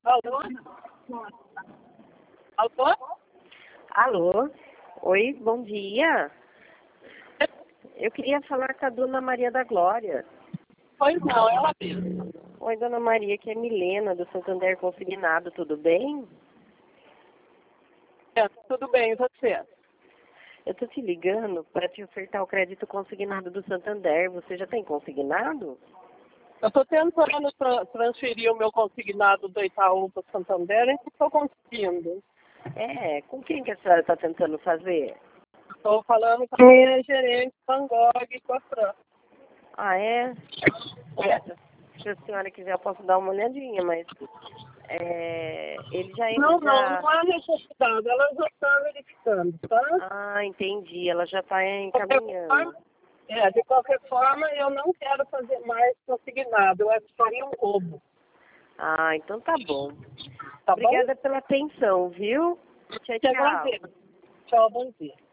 Alô? Alô? Alô? Oi, bom dia. Eu queria falar com a Dona Maria da Glória. Pois não, ela mesma. Oi, Dona Maria, que é Milena, do Santander Consignado, tudo bem? Tudo bem, e você? Eu tô te ligando para te ofertar o crédito consignado do Santander. Você já tem consignado? Eu estou tentando transferir o meu consignado do Itaú para o Santander e não estou conseguindo. Com quem que a senhora está tentando fazer? Estou falando com a minha gerente Van Gogh e com a Fran. Ah, é? Se a senhora quiser, eu posso dar uma olhadinha, mas ele já... Não há necessidade, ela já está verificando, tá? Ah, entendi. Ela já está encaminhando. De qualquer forma, eu não quero fazer mais consignado, eu acho que seria um roubo. Ah, então tá bom. Tá Obrigada bom? pela atenção, viu? Tchau, Te tchau. agradeço. Tchau, bom dia.